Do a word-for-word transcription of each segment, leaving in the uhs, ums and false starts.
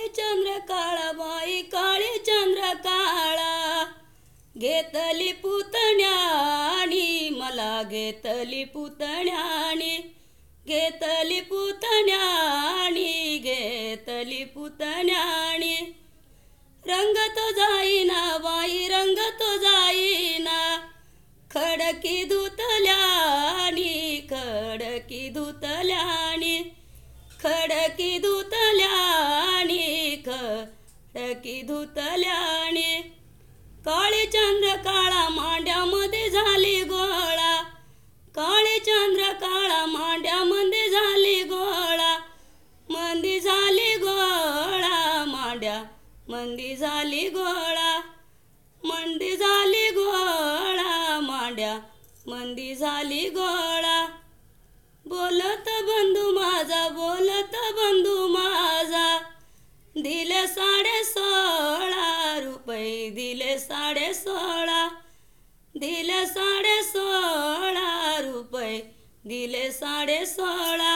काळे चंद्र काळा बाई काळे चंद्र काळा घेतली पुतण्यानी मला घेतली पुतण्यानी घेतली पुतण्यानी घेतली पुतण्यानी रंग तो जाईना बाई रंग तो जाईना खडकी धुतल्यानी खडकी धुतल्यानी खडकी धुतल्यानी खडकी धुतल्यानी काळे चंद्र काळा मांड्यामध्ये झाली गोळा काळे चंद्र काळा मांड्यामध्ये झाली गोळा मंदी झाली गोळा मांड्या मंदी झाली गोळा मंदी झाली गोळा मांड्या मंदी झाली गोळा बोलत बंधू माझा बोलत बंधू माझा दिले साडे सोळा रुपये दिले साडे सोळा दिले साडे सोळा रुपये दिले साडे सोळा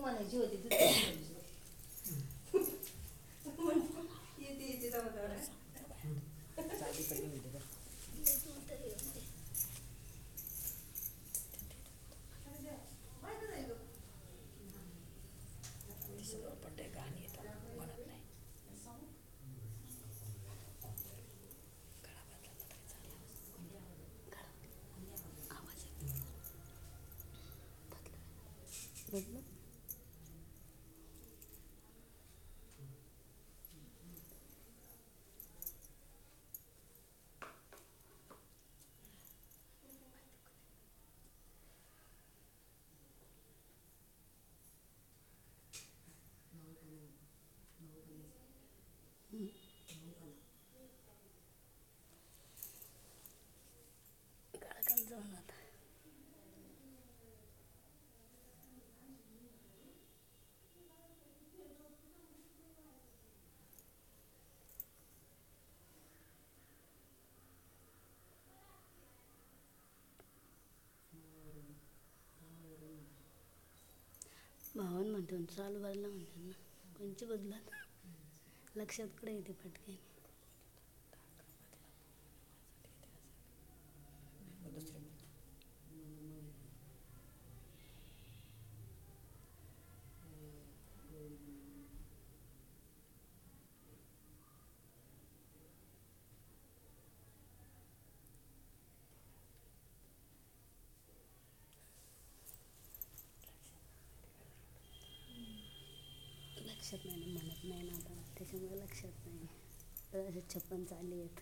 भावन म्हणतो चालू बाजूला म्हणतात ना कोणची बदलत लक्षात कडे येते पटकन लक्षात नाही ना म्हणत नाही ना आता त्याच्यामुळे लक्षात नाही तर असे छप्पन चालली आहेत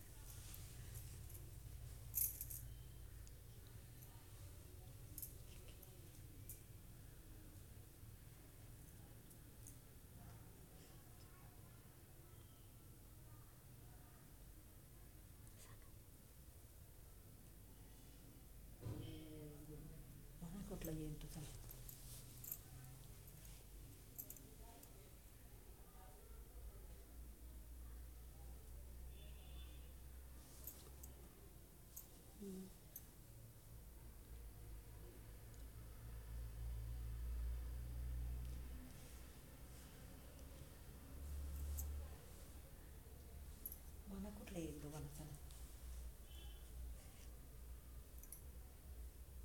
कुठला येईल तुझा